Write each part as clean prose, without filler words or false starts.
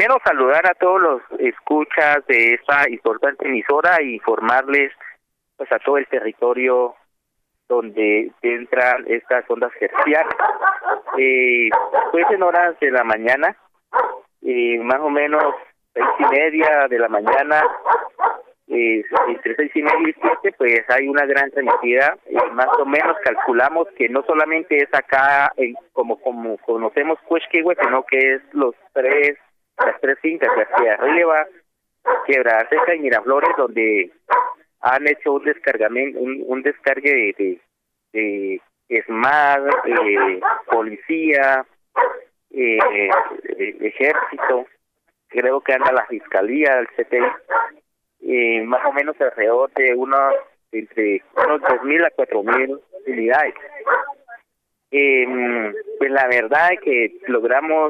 primero saludar a todos los escuchas de esta importante emisora y informarles pues a todo el territorio donde entran estas ondas hertzianas. Pues en horas de la mañana, más o menos 6:30 de la mañana, entre 6:30 y 7, pues hay una gran transmitida. Más o menos calculamos que no solamente es acá, como conocemos Cuexquehue, sino que es las tres fincas de García Arriba, Quebrada Seca y Miraflores, donde han hecho un descargamento, un descargue de ESMAD, policía, ejército, creo que anda la fiscalía, el CTI, más o menos alrededor de entre unos 2.000 a 4.000 unidades. Pues la verdad es que logramos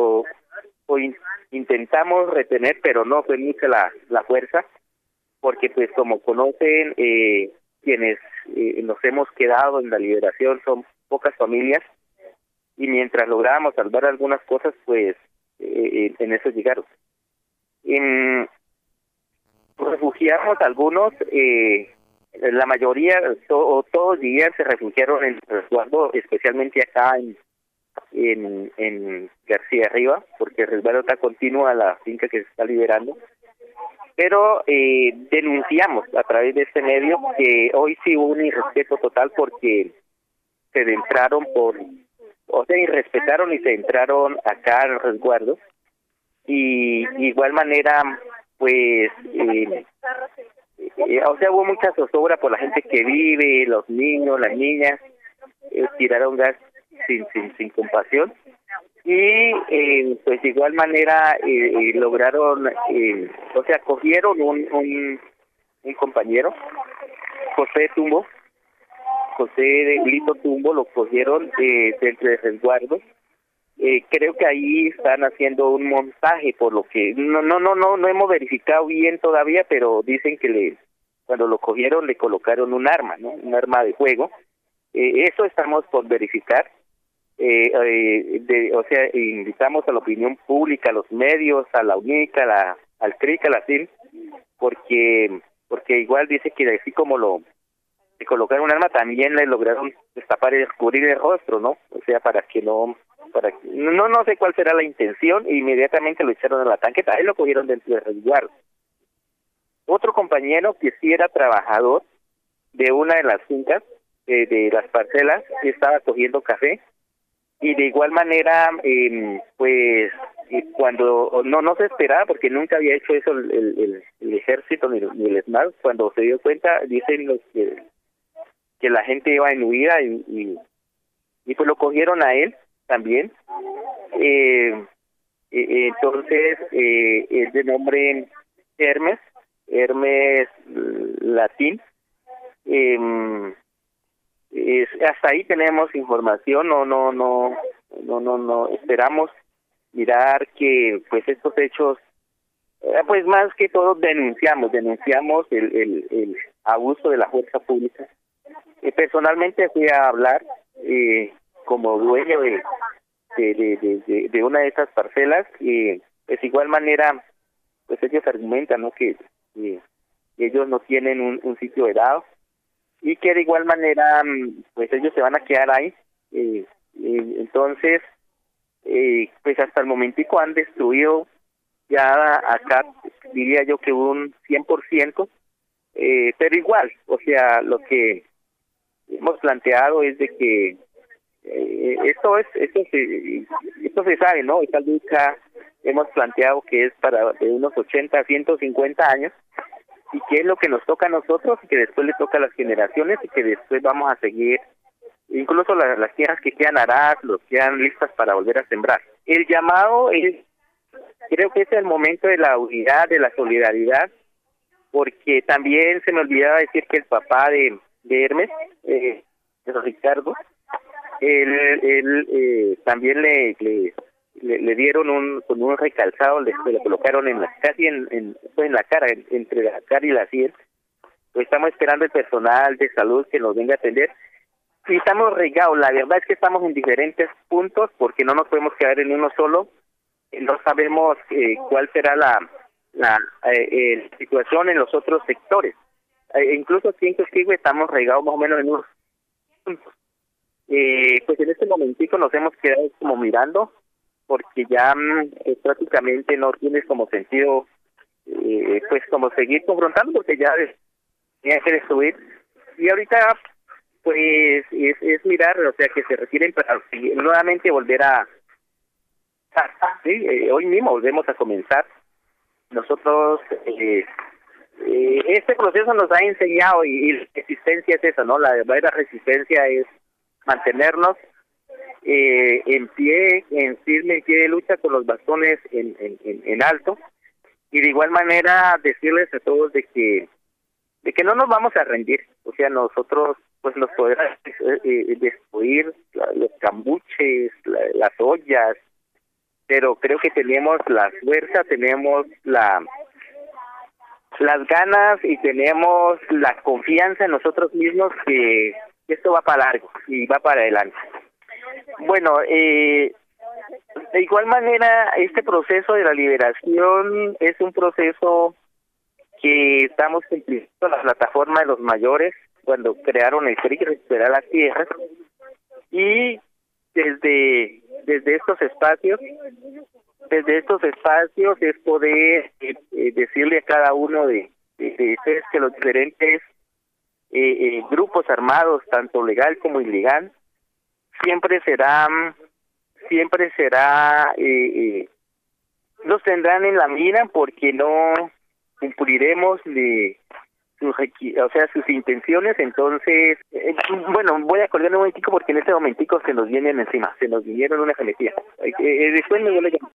intentamos retener, pero no fue mucha la fuerza, porque pues como conocen, quienes nos hemos quedado en la liberación son pocas familias, y mientras lográbamos salvar algunas cosas, pues en eso llegaron. Refugiamos algunos, la mayoría, todos dirían, se refugiaron en resguardo, especialmente acá en García Arriba, porque el resguardo está continuo a la finca que se está liberando. Pero denunciamos a través de este medio que hoy sí hubo un irrespeto total, porque se entraron irrespetaron y se entraron acá al resguardo, y de igual manera pues hubo mucha zozobra por la gente que vive, los niños, las niñas, tiraron gas sin compasión, y pues de igual manera lograron, cogieron un compañero, José Lito Tumbo, lo cogieron dentro del resguardo. Creo que ahí están haciendo un montaje, por lo que no hemos verificado bien todavía, pero dicen que cuando lo cogieron le colocaron un arma, ¿no? Un arma de fuego. Eso estamos por verificar. Invitamos a la opinión pública, a los medios, a la UNICA, al CRIC, a la CIN, porque igual dice que así como le colocaron un arma, también le lograron destapar y descubrir el rostro, ¿no? O sea, no sé cuál será la intención, e inmediatamente lo echaron a la tanqueta, ahí lo cogieron dentro del resguardo. Otro compañero que sí era trabajador de una de las fincas, de las parcelas, que estaba cogiendo café, y de igual manera, cuando no se esperaba, porque nunca había hecho eso el ejército ni el ESMAD, cuando se dio cuenta, dicen los que la gente iba en huida, y pues lo cogieron a él también. Entonces es de nombre Hermes Latín. Hasta ahí tenemos información. No esperamos mirar que pues estos hechos, pues más que todo denunciamos el abuso de la fuerza pública. Personalmente fui a hablar como dueño de una de esas parcelas, y pues igual manera pues ellos argumentan, ¿no?, que ellos no tienen un sitio vedado, y que de igual manera pues ellos se van a quedar ahí. Entonces pues hasta el momentico han destruido ya acá, diría yo que un 100%, pero igual, o sea, lo que hemos planteado es de que esto se sabe, ¿no? Esta lucha hemos planteado que es para de unos 80 a 150 años, y que es lo que nos toca a nosotros, y que después le toca a las generaciones, y que después vamos a seguir, incluso las tierras que quedan aradas, los quedan listas para volver a sembrar. El llamado creo que es el momento de la unidad, de la solidaridad, porque también se me olvidaba decir que el papá de Hermes, de Ricardo, él también le dieron con un recalzado, le colocaron casi en la cara, entre la cara y la sien. Pues estamos esperando el personal de salud que nos venga a atender, y estamos regados. La verdad es que estamos en diferentes puntos, porque no nos podemos quedar en uno solo, no sabemos cuál será la situación en los otros sectores. Incluso aquí en Quisquigua estamos regados más o menos en unos puntos. Pues en este momentico nos hemos quedado como mirando, porque ya prácticamente no tiene como sentido, pues como seguir confrontando, porque ya tenía que destruir. Y ahorita, pues es mirar, o sea, que se retiren para nuevamente volver a... Sí, hoy mismo volvemos a comenzar. Nosotros, este proceso nos ha enseñado, y la resistencia es eso, ¿no? La verdadera resistencia es mantenernos en pie, en firme, en pie de lucha, con los bastones en alto, y de igual manera decirles a todos de que no nos vamos a rendir. O sea, nosotros pues nos podrán destruir los cambuches, las ollas, pero creo que tenemos la fuerza, tenemos las ganas y tenemos la confianza en nosotros mismos que esto va para largo y va para adelante. Bueno, de igual manera, este proceso de la liberación es un proceso que estamos cumpliendo la plataforma de los mayores cuando crearon el PRI, Recuperar las Tierras, y desde estos espacios es poder decirle a cada uno de ustedes que los diferentes grupos armados, tanto legal como ilegal, siempre será los tendrán en la mira, porque no cumpliremos de sus intenciones. Entonces, bueno, voy a colgar un momentico porque en este momentico se nos vienen encima, se nos vinieron una jaletilla. Después me vuelve a llamar.